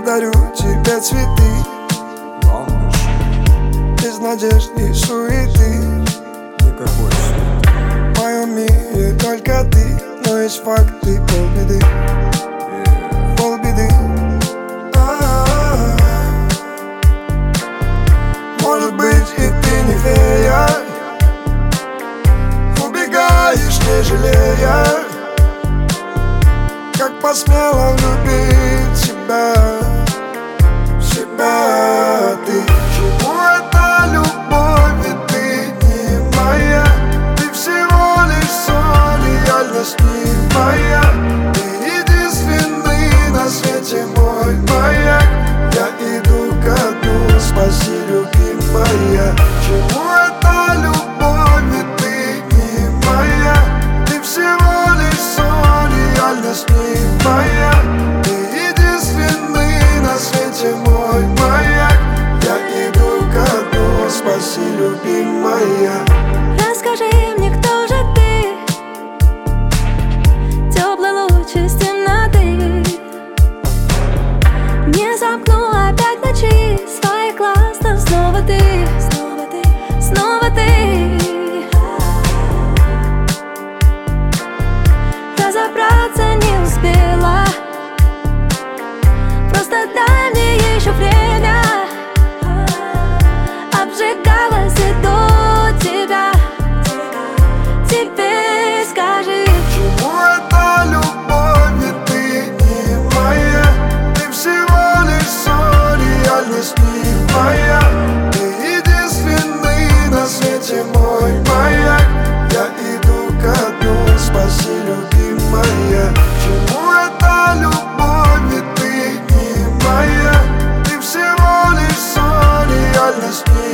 дарю тебе цветы, без надежд и суеты. Никакой суеты. В моем мире только ты, но есть факты, полбеды, полбеды. Может быть, и ты не фея, убегаешь, не жалея, как посмела влюбить себя в себя. Ты чему это любовь, ведь ты не моя, ты всего лишь сон, реальность не моя. Ты единственный на свете мой маяк, я иду ко дну, спаси, любимая. Чему это любовь, ведь ты не моя, ты всего лишь сон, реальность не моя. Ты единственный на свете мой маяк, я иду ко дну, спаси, любимая. Расскажи мне, кто же ты, теплый луч из темноты. Не замкну опять ночи своих глаз, но снова ты, снова ты, снова ты. Разобраться не успела, просто дай мне еще время. Обжигалась и до тебя. Теперь скажи, чему это любовь, ведь ты не моя, ты всего лишь сон, реальность не моя. Ты единственный на свете мой маяк, я иду ко дну, спаси, любимая. Чему это любовь, ведь ты не моя, ты всего лишь сон, реальность не